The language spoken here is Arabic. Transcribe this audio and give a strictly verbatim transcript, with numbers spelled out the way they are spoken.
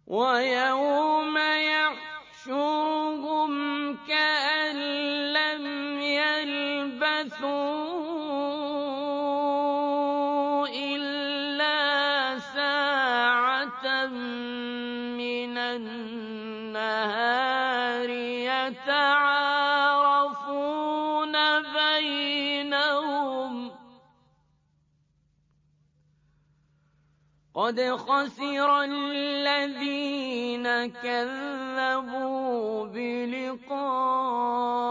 وَيَوْمَ يَحْشُرُهُمْ كَأَن لَّمْ يَلْبَثُوا إِلَّا سَاعَةً مِّنَ النَّهَارِ يَتَعَارَفُونَ بَيْنَهُمْ قَدْ خَسِرَ الَّذِينَ كَذَّبُوا بِلِقَاءِ